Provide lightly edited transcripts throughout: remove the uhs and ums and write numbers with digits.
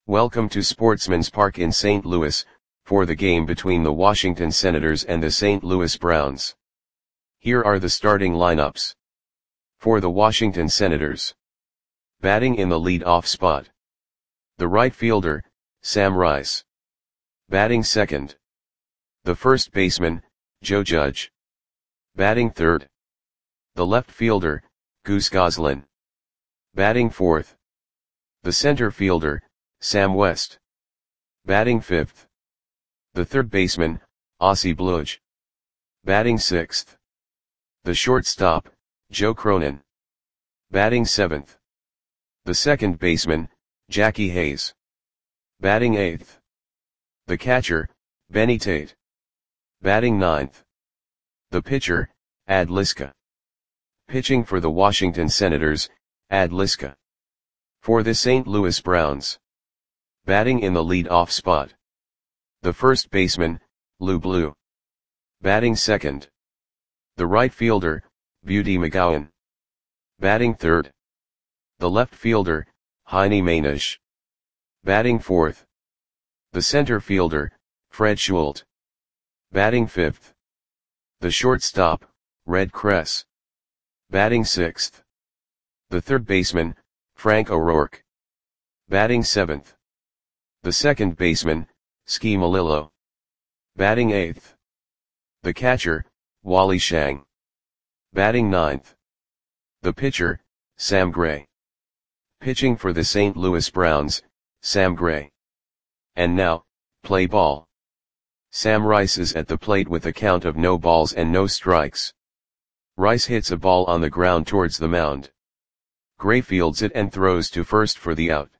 Welcome to Sportsman's Park in St. Louis, for the game between the Washington Senators and the St. Louis Browns. Here are the starting lineups. For the Washington Senators. Batting in the lead-off spot. The right fielder, Sam Rice. Batting second. The first baseman, Joe Judge. Batting third. The left fielder, Goose Goslin. Batting fourth. The center fielder, Sam West. Batting fifth. The third baseman, Ozzie Bludge. Batting sixth. The shortstop, Joe Cronin. Batting seventh. The second baseman, Jackie Hayes. Batting eighth. The catcher, Benny Tate. Batting ninth. The pitcher, Ad Liska. Pitching for the Washington Senators, Ad Liska. For the St. Louis Browns. Batting in the lead-off spot. The first baseman, Lou Blue. Batting second. The right fielder, Beauty McGowan. Batting third. The left fielder, Heine Manish. Batting fourth. The center fielder, Fred Schult. Batting fifth. The shortstop, Red Kress. Batting sixth. The third baseman, Frank O'Rourke. Batting seventh. The second baseman, Ski Malillo. Batting eighth. The catcher, Wally Shang. Batting ninth. The pitcher, Sam Gray. Pitching for the St. Louis Browns, Sam Gray. And now, play ball. Sam Rice is at the plate with a count of no balls and no strikes. Rice hits a ball on the ground towards the mound. Gray fields it and throws to first for the out.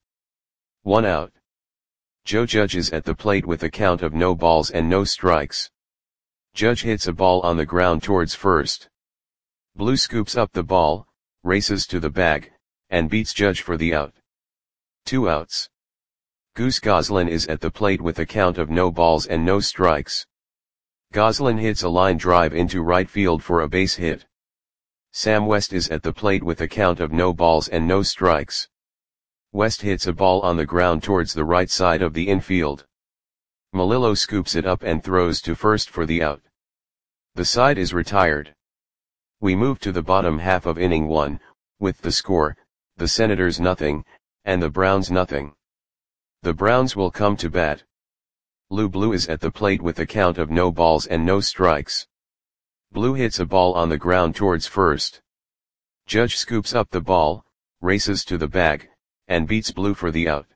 1 out. Joe Judge is at the plate with a count of no balls and no strikes. Judge hits a ball on the ground towards first. Blue scoops up the ball, races to the bag, and beats Judge for the out. 2 outs. Goose Goslin is at the plate with a count of no balls and no strikes. Goslin hits a line drive into right field for a base hit. Sam West is at the plate with a count of no balls and no strikes. West hits a ball on the ground towards the right side of the infield. Malillo scoops it up and throws to first for the out. The side is retired. We move to the bottom half of inning 1, with the score, the Senators nothing, and the Browns nothing. The Browns will come to bat. Lou Blue is at the plate with a count of no balls and no strikes. Blue hits a ball on the ground towards first. Judge scoops up the ball, races to the bag, and beats Blue for the out.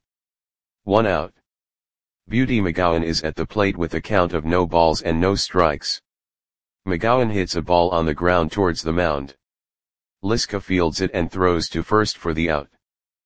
1 out. Beauty McGowan is at the plate with a count of no balls and no strikes. McGowan hits a ball on the ground towards the mound. Liska fields it and throws to first for the out.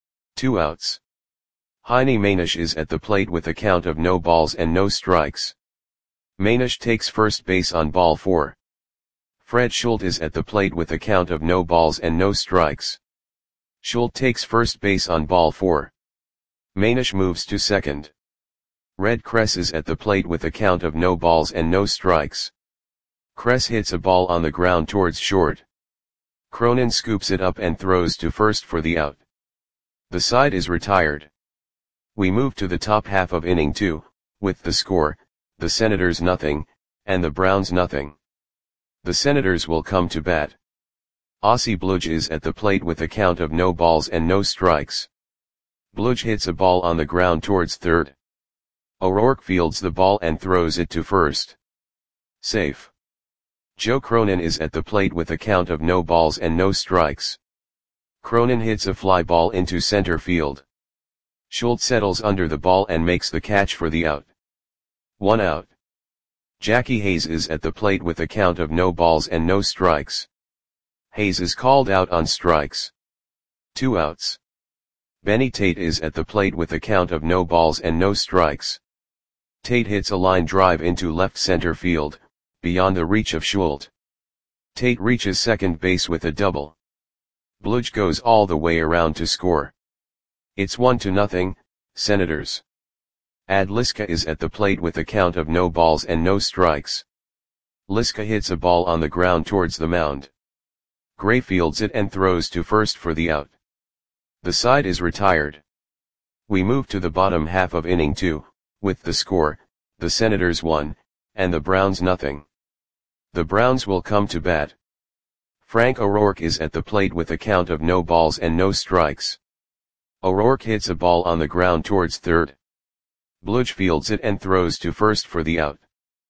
2 outs. Heine Manish is at the plate with a count of no balls and no strikes. Manish takes first base on ball 4. Fred Schult is at the plate with a count of no balls and no strikes. Schult takes first base on ball 4. Manish moves to second. Red Kress is at the plate with a count of no balls and no strikes. Kress hits a ball on the ground towards short. Cronin scoops it up and throws to first for the out. The side is retired. We move to the top half of inning 2, with the score, the Senators nothing, and the Browns nothing. The Senators will come to bat. Ozzie Bludge is at the plate with a count of no balls and no strikes. Bludge hits a ball on the ground towards third. O'Rourke fields the ball and throws it to first. Safe. Joe Cronin is at the plate with a count of no balls and no strikes. Cronin hits a fly ball into center field. Schult settles under the ball and makes the catch for the out. 1 out. Jackie Hayes is at the plate with a count of no balls and no strikes. Hayes is called out on strikes. 2 outs. Benny Tate is at the plate with a count of no balls and no strikes. Tate hits a line drive into left center field, beyond the reach of Schult. Tate reaches second base with a double. Bludge goes all the way around to score. It's 1-0, Senators. Ad Liska is at the plate with a count of no balls and no strikes. Liska hits a ball on the ground towards the mound. Gray fields it and throws to first for the out. The side is retired. We move to the bottom half of inning 2, with the score, the Senators 1, and the Browns nothing. The Browns will come to bat. Frank O'Rourke is at the plate with a count of no balls and no strikes. O'Rourke hits a ball on the ground towards third. Bludge fields it and throws to first for the out.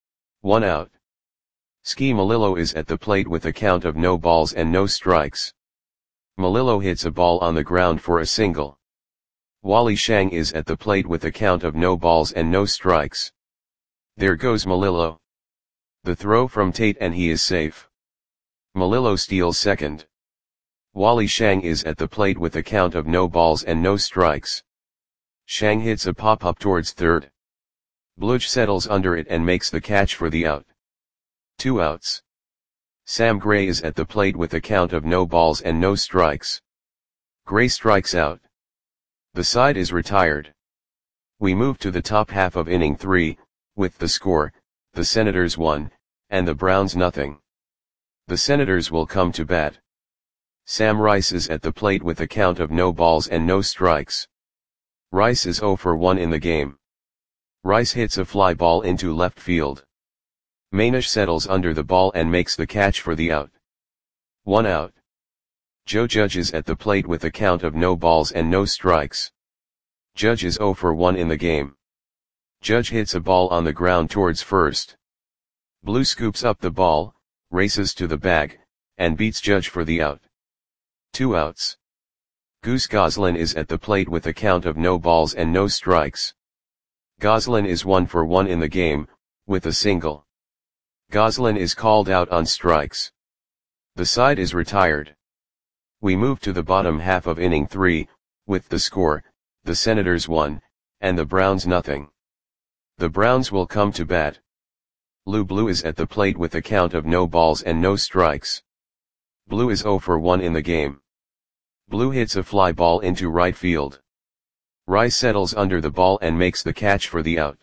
1 out. Ski Melillo is at the plate with a count of no balls and no strikes. Melillo hits a ball on the ground for a single. Wally Shang is at the plate with a count of no balls and no strikes. There goes Melillo. The throw from Tate and he is safe. Melillo steals second. Wally Shang is at the plate with a count of no balls and no strikes. Shang hits a pop-up towards third. Bludge settles under it and makes the catch for the out. 2 outs. Sam Gray is at the plate with a count of no balls and no strikes. Gray strikes out. The side is retired. We move to the top half of inning 3, with the score, the Senators 1, and the Browns nothing. The Senators will come to bat. Sam Rice is at the plate with a count of no balls and no strikes. Rice is 0 for 1 in the game. Rice hits a fly ball into left field. Manish settles under the ball and makes the catch for the out. 1 out. Joe Judge is at the plate with a count of no balls and no strikes. Judge is 0 for 1 in the game. Judge hits a ball on the ground towards first. Blue scoops up the ball, races to the bag, and beats Judge for the out. 2 outs. Goose Goslin is at the plate with a count of no balls and no strikes. Goslin is 1 for 1 in the game, with a single. Goslin is called out on strikes. The side is retired. We move to the bottom half of inning 3, with the score, the Senators 1, and the Browns nothing. The Browns will come to bat. Lou Blue is at the plate with a count of no balls and no strikes. Blue is 0 for 1 in the game. Blue hits a fly ball into right field. Rice settles under the ball and makes the catch for the out.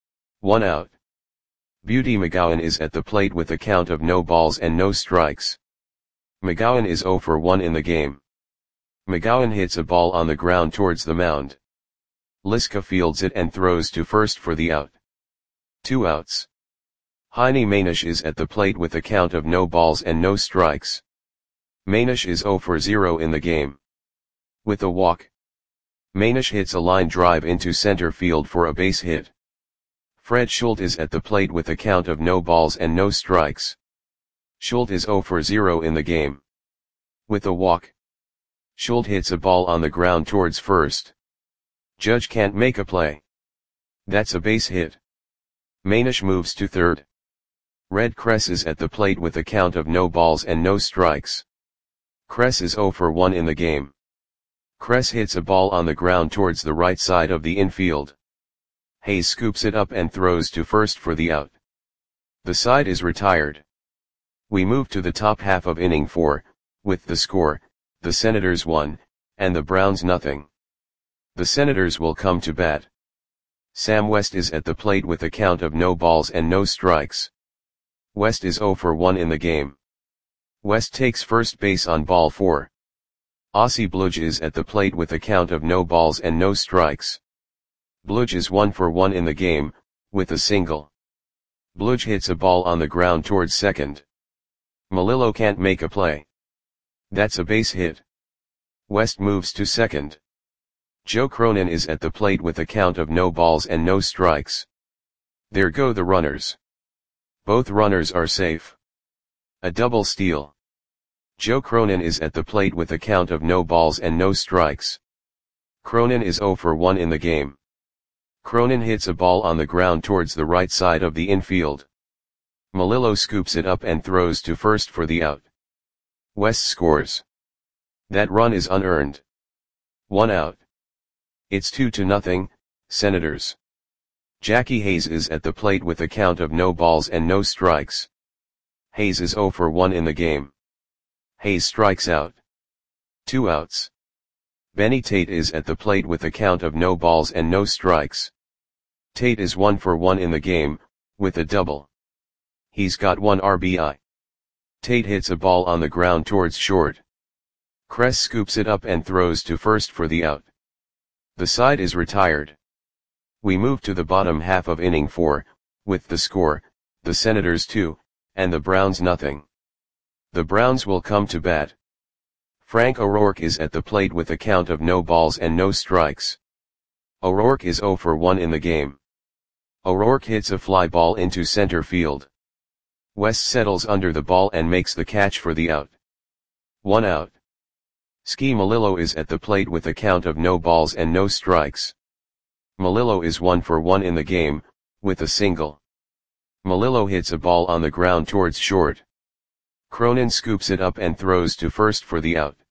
1 out. Beauty McGowan is at the plate with a count of no balls and no strikes. McGowan is 0 for 1 in the game. McGowan hits a ball on the ground towards the mound. Liska fields it and throws to first for the out. 2 outs. Heine Manish is at the plate with a count of no balls and no strikes. Manish is 0 for 0 in the game. With a walk. Manish hits a line drive into center field for a base hit. Fred Schultz is at the plate with a count of no balls and no strikes. Schultz is 0 for 0 in the game. With a walk. Schultz hits a ball on the ground towards first. Judge can't make a play. That's a base hit. Manish moves to third. Red Kress is at the plate with a count of no balls and no strikes. Kress is 0 for 1 in the game. Kress hits a ball on the ground towards the right side of the infield. Hayes scoops it up and throws to first for the out. The side is retired. We move to the top half of inning 4, with the score, the Senators 1, and the Browns nothing. The Senators will come to bat. Sam West is at the plate with a count of no balls and no strikes. West is 0 for 1 in the game. West takes first base on ball 4. Aussie Bludge is at the plate with a count of no balls and no strikes. Bludge is 1 for 1 in the game, with a single. Bludge hits a ball on the ground towards second. Melillo can't make a play. That's a base hit. West moves to second. Joe Cronin is at the plate with a count of no balls and no strikes. There go the runners. Both runners are safe. A double steal. Joe Cronin is at the plate with a count of no balls and no strikes. Cronin is 0 for 1 in the game. Cronin hits a ball on the ground towards the right side of the infield. Melillo scoops it up and throws to first for the out. West scores. That run is unearned. 1 out. It's 2-0, Senators. Jackie Hayes is at the plate with a count of no balls and no strikes. Hayes is 0 for 1 in the game. Hayes strikes out. 2 outs. Benny Tate is at the plate with a count of no balls and no strikes. Tate is 1 for 1 in the game, with a double. He's got 1 RBI. Tate hits a ball on the ground towards short. Kress scoops it up and throws to first for the out. The side is retired. We move to the bottom half of inning 4, with the score, the Senators 2, and the Browns nothing. The Browns will come to bat. Frank O'Rourke is at the plate with a count of no balls and no strikes. O'Rourke is 0 for 1 in the game. O'Rourke hits a fly ball into center field. West settles under the ball and makes the catch for the out. 1 out. Ski Melillo is at the plate with a count of no balls and no strikes. Melillo is 1 for 1 in the game, with a single. Melillo hits a ball on the ground towards short. Cronin scoops it up and throws to first for the out.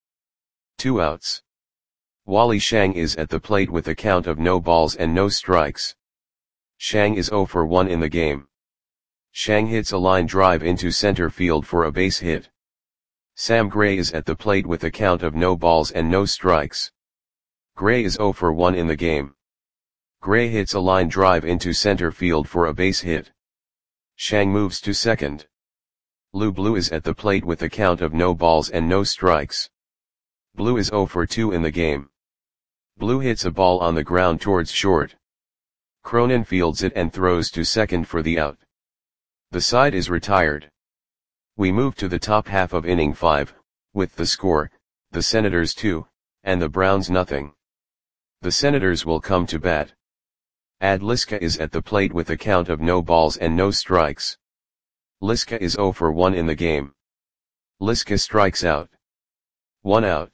2 outs. Wally Shang is at the plate with a count of no balls and no strikes. Shang is 0 for 1 in the game. Shang hits a line drive into center field for a base hit. Sam Gray is at the plate with a count of no balls and no strikes. Gray is 0 for 1 in the game. Gray hits a line drive into center field for a base hit. Shang moves to second. Lou Blue is at the plate with a count of no balls and no strikes. Blue is 0 for 2 in the game. Blue hits a ball on the ground towards short. Cronin fields it and throws to second for the out. The side is retired. We move to the top half of inning 5, with the score, the Senators 2, and the Browns nothing. The Senators will come to bat. Ad Liska is at the plate with a count of no balls and no strikes. Liska is 0 for 1 in the game. Liska strikes out. 1 out.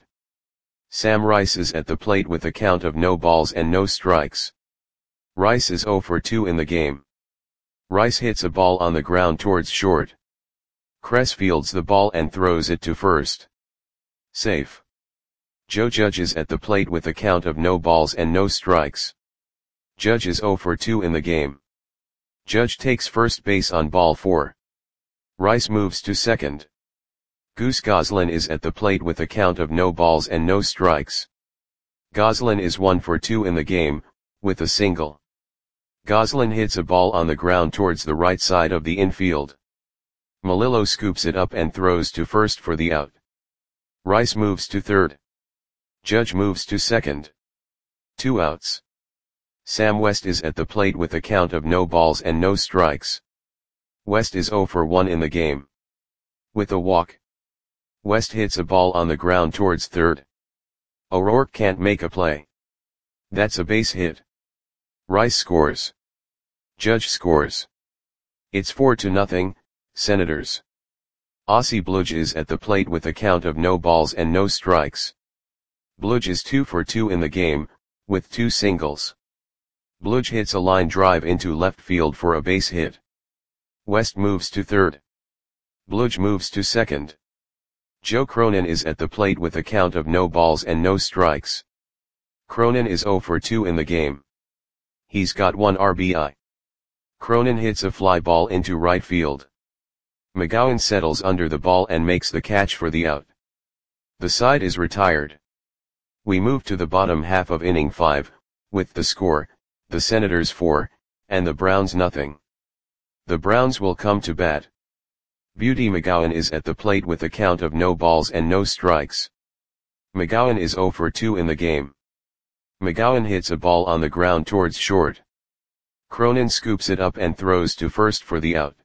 Sam Rice is at the plate with a count of no balls and no strikes. Rice is 0 for 2 in the game. Rice hits a ball on the ground towards short. Kress fields the ball and throws it to first. Safe. Joe Judge is at the plate with a count of no balls and no strikes. Judge is 0 for 2 in the game. Judge takes first base on ball 4. Rice moves to second. Goose Goslin is at the plate with a count of no balls and no strikes. Goslin is 1 for 2 in the game, with a single. Goslin hits a ball on the ground towards the right side of the infield. Melillo scoops it up and throws to first for the out. Rice moves to third. Judge moves to second. 2 outs. Sam West is at the plate with a count of no balls and no strikes. West is 0 for 1 in the game. With a walk. West hits a ball on the ground towards third. O'Rourke can't make a play. That's a base hit. Rice scores. Judge scores. It's 4-0, Senators. Ossie Bludge is at the plate with a count of no balls and no strikes. Bludge is 2 for 2 in the game, with 2 singles. Bludge hits a line drive into left field for a base hit. West moves to third. Bludge moves to second. Joe Cronin is at the plate with a count of no balls and no strikes. Cronin is 0 for 2 in the game. He's got 1 RBI. Cronin hits a fly ball into right field. McGowan settles under the ball and makes the catch for the out. The side is retired. We move to the bottom half of inning 5, with the score, the Senators 4, and the Browns nothing. The Browns will come to bat. Beauty McGowan is at the plate with a count of no balls and no strikes. McGowan is 0 for 2 in the game. McGowan hits a ball on the ground towards short. Cronin scoops it up and throws to first for the out.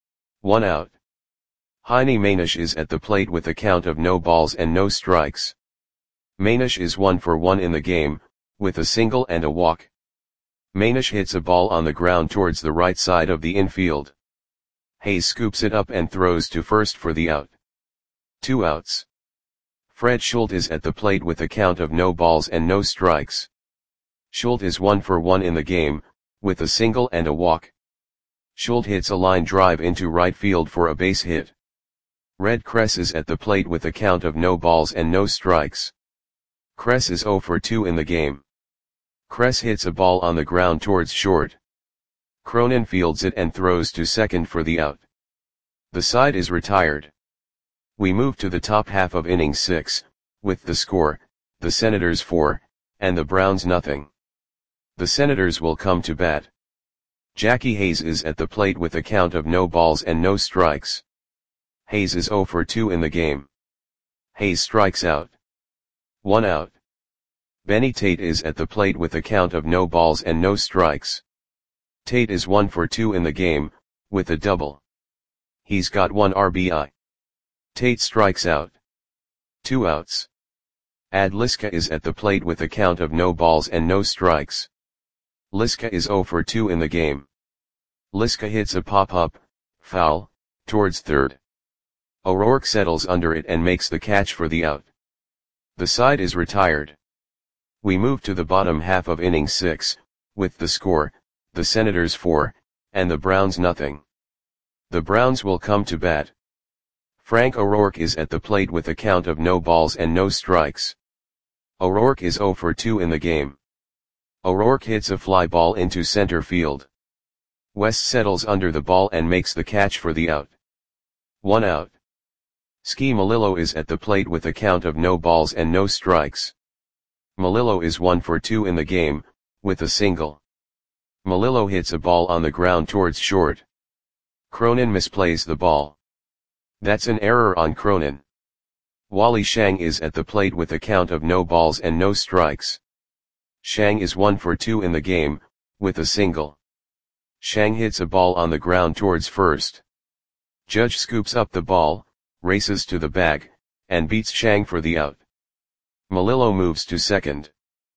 1 out. Heine Manish is at the plate with a count of no balls and no strikes. Manish is 1 for 1 in the game, with a single and a walk. Manish hits a ball on the ground towards the right side of the infield. Hayes scoops it up and throws to first for the out. 2 outs. Fred Schultz is at the plate with a count of no balls and no strikes. Schultz is 1 for 1 in the game, with a single and a walk. Schultz hits a line drive into right field for a base hit. Red Kress is at the plate with a count of no balls and no strikes. Kress is 0 for 2 in the game. Kress hits a ball on the ground towards short. Cronin fields it and throws to second for the out. The side is retired. We move to the top half of inning 6, with the score, the Senators 4, and the Browns nothing. The Senators will come to bat. Jackie Hayes is at the plate with a count of no balls and no strikes. Hayes is 0 for 2 in the game. Hayes strikes out. 1 out. Benny Tate is at the plate with a count of no balls and no strikes. Tate is 1 for 2 in the game, with a double. He's got 1 RBI. Tate strikes out. 2 outs. Ad Liska is at the plate with a count of no balls and no strikes. Liska is 0 for 2 in the game. Liska hits a pop-up, foul, towards third. O'Rourke settles under it and makes the catch for the out. The side is retired. We move to the bottom half of inning 6, with the score, the Senators 4, and the Browns nothing. The Browns will come to bat. Frank O'Rourke is at the plate with a count of no balls and no strikes. O'Rourke is 0 for 2 in the game. O'Rourke hits a fly ball into center field. West settles under the ball and makes the catch for the out. 1 out. Ski Melillo is at the plate with a count of no balls and no strikes. Melillo is 1 for 2 in the game, with a single. Melillo hits a ball on the ground towards short. Cronin misplays the ball. That's an error on Cronin. Wally Shang is at the plate with a count of no balls and no strikes. Shang is 1 for 2 in the game, with a single. Shang hits a ball on the ground towards first. Judge scoops up the ball, races to the bag, and beats Shang for the out. Melillo moves to second.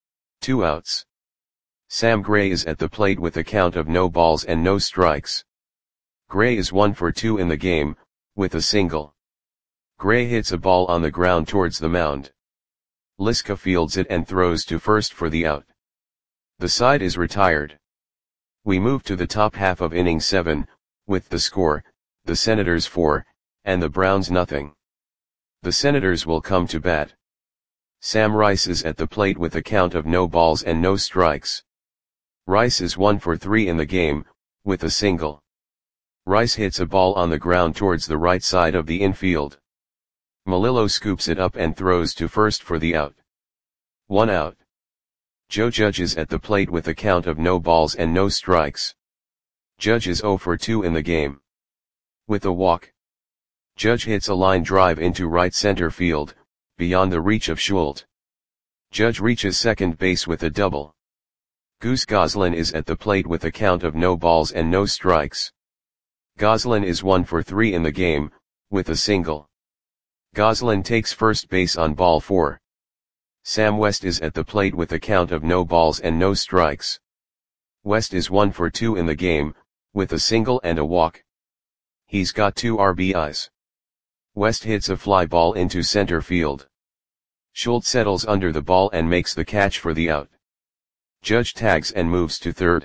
2 outs. Sam Gray is at the plate with a count of no balls and no strikes. Gray is 1 for 2 in the game, with a single. Gray hits a ball on the ground towards the mound. Liska fields it and throws to first for the out. The side is retired. We move to the top half of inning 7, with the score, the Senators 4, and the Browns nothing. The Senators will come to bat. Sam Rice is at the plate with a count of no balls and no strikes. Rice is 1 for 3 in the game, with a single. Rice hits a ball on the ground towards the right side of the infield. Melillo scoops it up and throws to first for the out. 1 out. Joe Judge is at the plate with a count of no balls and no strikes. Judge is 0 for 2 in the game. With a walk. Judge hits a line drive into right center field, beyond the reach of Schultz. Judge reaches second base with a double. Goose Goslin is at the plate with a count of no balls and no strikes. Goslin is 1 for 3 in the game, with a single. Goslin takes first base on ball 4. Sam West is at the plate with a count of no balls and no strikes. West is 1 for 2 in the game, with a single and a walk. He's got 2 RBIs. West hits a fly ball into center field. Schultz settles under the ball and makes the catch for the out. Judge tags and moves to third.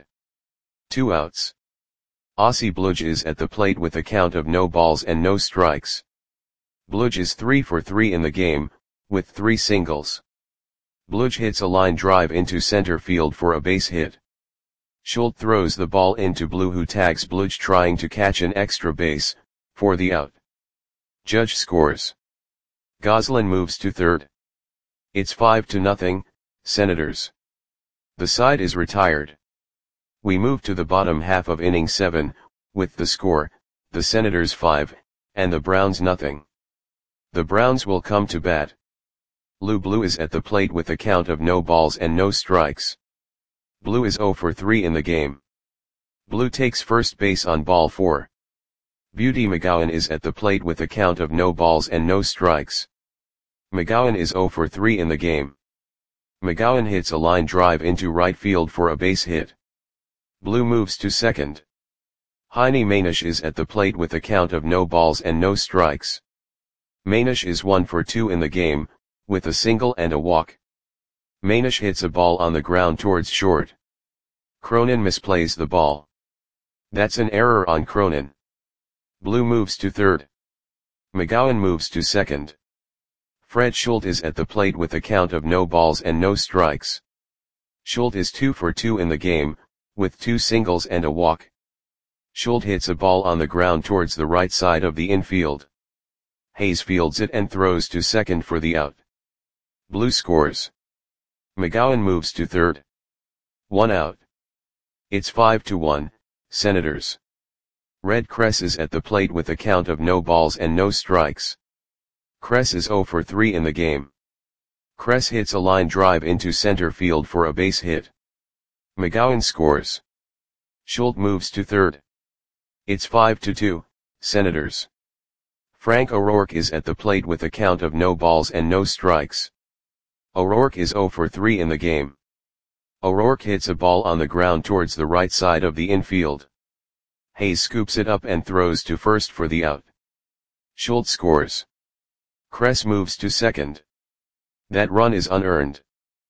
2 outs. Ossie Bludge is at the plate with a count of no balls and no strikes. Bludge is 3 for 3 in the game, with 3 singles. Bludge hits a line drive into center field for a base hit. Schultz throws the ball into Blue, who tags Bludge trying to catch an extra base, for the out. Judge scores. Goslin moves to third. It's 5-0, Senators. The side is retired. We move to the bottom half of inning 7, with the score, the Senators 5, and the Browns nothing. The Browns will come to bat. Lou Blue is at the plate with a count of no balls and no strikes. Blue is 0 for 3 in the game. Blue takes first base on ball 4. Beauty McGowan is at the plate with a count of no balls and no strikes. McGowan is 0 for 3 in the game. McGowan hits a line drive into right field for a base hit. Blue moves to second. Heine Manish is at the plate with a count of no balls and no strikes. Manish is 1 for 2 in the game, with a single and a walk. Manish hits a ball on the ground towards short. Cronin misplays the ball. That's an error on Cronin. Blue moves to third. McGowan moves to second. Fred Schultz is at the plate with a count of no balls and no strikes. Schultz is 2 for 2 in the game, with 2 singles and a walk. Schultz hits a ball on the ground towards the right side of the infield. Hayes fields it and throws to second for the out. Blue scores. McGowan moves to third. 1 out. It's 5-1, Senators. Red Kress is at the plate with a count of no balls and no strikes. Kress is 0 for 3 in the game. Kress hits a line drive into center field for a base hit. McGowan scores. Schultz moves to third. It's 5-2, Senators. Frank O'Rourke is at the plate with a count of no balls and no strikes. O'Rourke is 0 for 3 in the game. O'Rourke hits a ball on the ground towards the right side of the infield. Hayes scoops it up and throws to first for the out. Schultz scores. Kress moves to second. That run is unearned.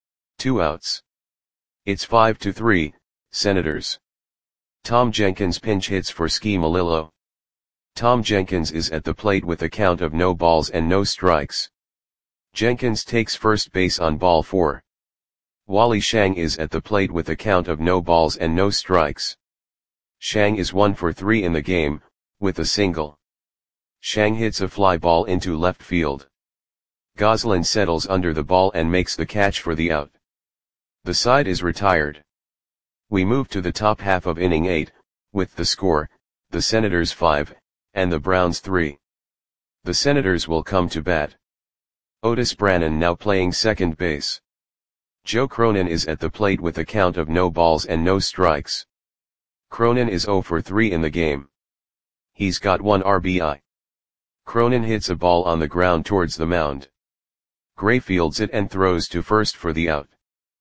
2 outs. It's 5-3, Senators. Tom Jenkins pinch hits for Ski Melillo. Tom Jenkins is at the plate with a count of no balls and no strikes. Jenkins takes first base on ball 4. Wally Shang is at the plate with a count of no balls and no strikes. Shang is 1 for 3 in the game, with a single. Shang hits a fly ball into left field. Goslin settles under the ball and makes the catch for the out. The side is retired. We move to the top half of inning 8, with the score, the Senators 5, and the Browns 3. The Senators will come to bat. Otis Brannan now playing second base. Joe Cronin is at the plate with a count of no balls and no strikes. Cronin is 0 for 3 in the game. He's got 1 RBI. Cronin hits a ball on the ground towards the mound. Gray fields it and throws to first for the out.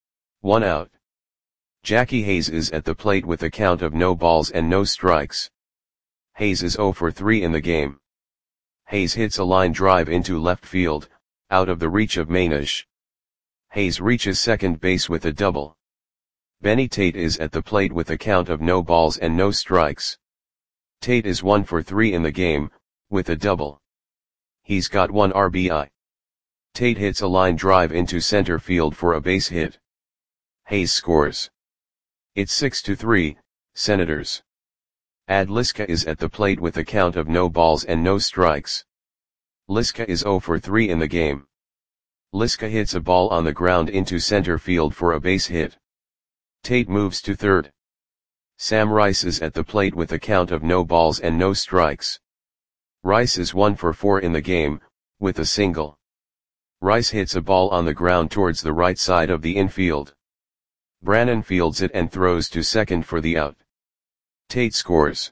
1 out. Jackie Hayes is at the plate with a count of no balls and no strikes. Hayes is 0 for 3 in the game. Hayes hits a line drive into left field, out of the reach of Manish. Hayes reaches second base with a double. Benny Tate is at the plate with a count of no balls and no strikes. Tate is 1 for 3 in the game, with a double. He's got 1 RBI. Tate hits a line drive into center field for a base hit. Hayes scores. It's 6-3, Senators. Ad Liska is at the plate with a count of no balls and no strikes. Liska is 0 for 3 in the game. Liska hits a ball on the ground into center field for a base hit. Tate moves to third. Sam Rice is at the plate with a count of no balls and no strikes. Rice is 1 for 4 in the game, with a single. Rice hits a ball on the ground towards the right side of the infield. Brannan fields it and throws to second for the out. Tate scores.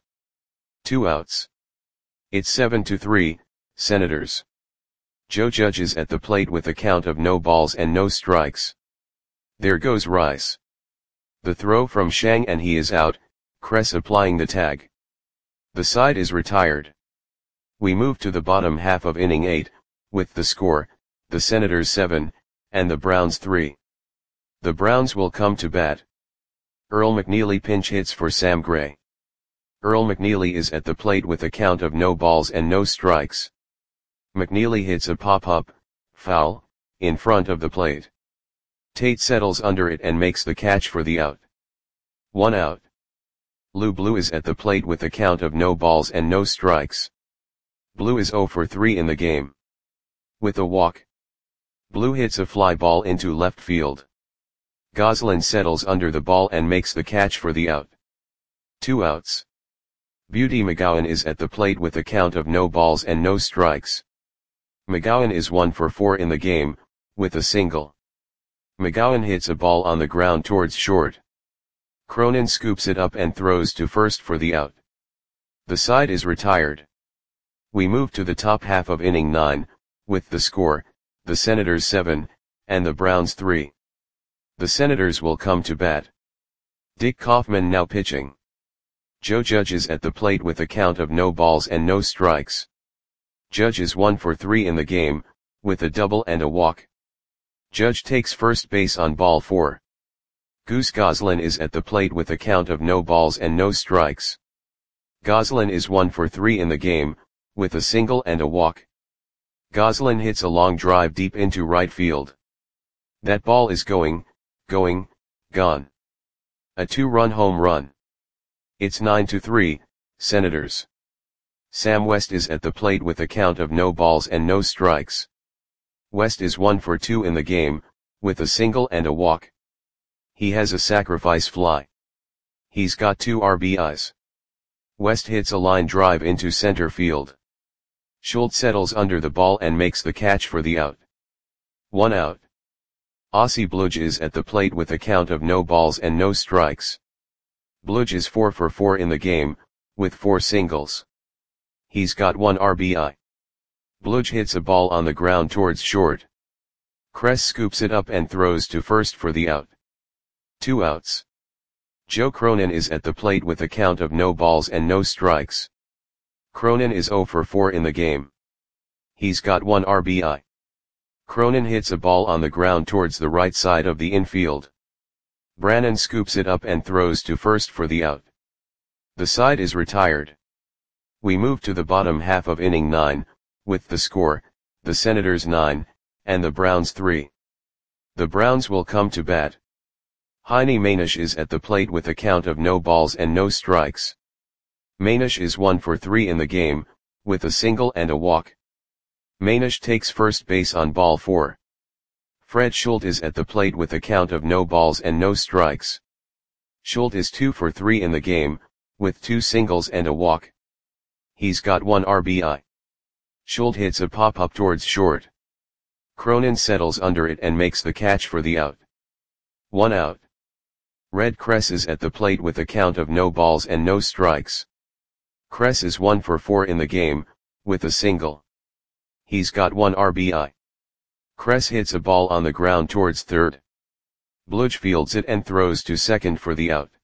2 outs. It's 7-3, Senators. Joe Judge is at the plate with a count of no balls and no strikes. There goes Rice. The throw from Shang and he is out, Kress applying the tag. The side is retired. We move to the bottom half of inning 8, with the score, the Senators 7, and the Browns 3. The Browns will come to bat. Earl McNeely pinch hits for Sam Gray. Earl McNeely is at the plate with a count of no balls and no strikes. McNeely hits a pop-up, foul, in front of the plate. Tate settles under it and makes the catch for the out. 1 out. Lou Blue is at the plate with a count of no balls and no strikes. Blue is 0 for 3 in the game. With a walk. Blue hits a fly ball into left field. Goslin settles under the ball and makes the catch for the out. 2 outs. Beauty McGowan is at the plate with a count of no balls and no strikes. McGowan is 1 for 4 in the game, with a single. McGowan hits a ball on the ground towards short. Cronin scoops it up and throws to first for the out. The side is retired. We move to the top half of inning 9, with the score, the Senators 7, and the Browns 3. The Senators will come to bat. Dick Kaufman now pitching. Joe Judge is at the plate with a count of no balls and no strikes. Judge is 1 for 3 in the game, with a double and a walk. Judge takes first base on ball 4. Goose Goslin is at the plate with a count of no balls and no strikes. Goslin is 1 for 3 in the game, with a single and a walk. Goslin hits a long drive deep into right field. That ball is gone. A 2-run home run. It's 9-3, Senators. Sam West is at the plate with a count of no balls and no strikes. West is 1 for 2 in the game, with a single and a walk. He has a sacrifice fly. He's got 2 RBIs. West hits a line drive into center field. Schultz settles under the ball and makes the catch for the out. 1 out. Aussie Bludge is at the plate with a count of no balls and no strikes. Bludge is 4 for 4 in the game, with 4 singles. He's got 1 RBI. Bludge hits a ball on the ground towards short. Cress scoops it up and throws to first for the out. 2 outs. Joe Cronin is at the plate with a count of no balls and no strikes. Cronin is 0 for 4 in the game. He's got 1 RBI. Cronin hits a ball on the ground towards the right side of the infield. Brannan scoops it up and throws to first for the out. The side is retired. We move to the bottom half of inning 9, with the score, the Senators 9, and the Browns 3. The Browns will come to bat. Heine Manish is at the plate with a count of no balls and no strikes. Manish is 1 for 3 in the game, with a single and a walk. Manish takes first base on ball 4. Fred Schultz is at the plate with a count of no balls and no strikes. Schultz is 2 for 3 in the game, with 2 singles and a walk. He's got 1 RBI. Schultz hits a pop-up towards short. Cronin settles under it and makes the catch for the out. 1 out. Red Cress is at the plate with a count of no balls and no strikes. Cress is 1 for 4 in the game, with a single. He's got 1 RBI. Cress hits a ball on the ground towards third. Bludge fields it and throws to second for the out.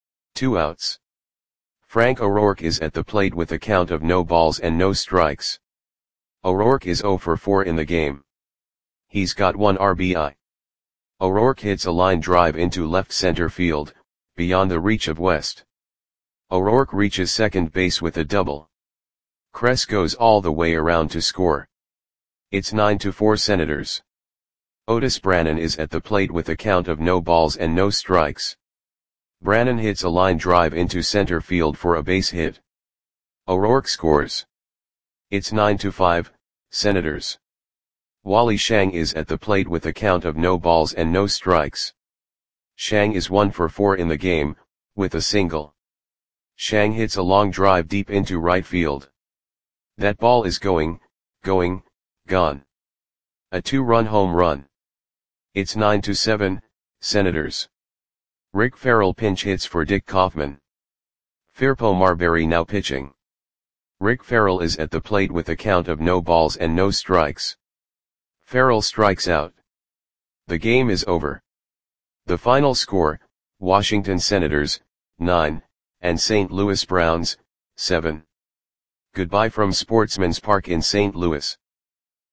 2 outs. Frank O'Rourke is at the plate with a count of no balls and no strikes. O'Rourke is 0 for 4 in the game. He's got 1 RBI. O'Rourke hits a line drive into left center field, beyond the reach of West. O'Rourke reaches second base with a double. Cress goes all the way around to score. It's 9-4 Senators. Otis Brannan is at the plate with a count of no balls and no strikes. Brannan hits a line drive into center field for a base hit. O'Rourke scores. It's 9-5, Senators. Wally Shang is at the plate with a count of no balls and no strikes. Shang is 1 for 4 in the game, with a single. Shang hits a long drive deep into right field. That ball is gone. A 2-run home run. It's 9-7, Senators. Rick Farrell pinch hits for Dick Kaufman. Firpo Marbury now pitching. Rick Farrell is at the plate with a count of no balls and no strikes. Farrell strikes out. The game is over. The final score, Washington Senators, 9, and St. Louis Browns, 7. Goodbye from Sportsman's Park in St. Louis.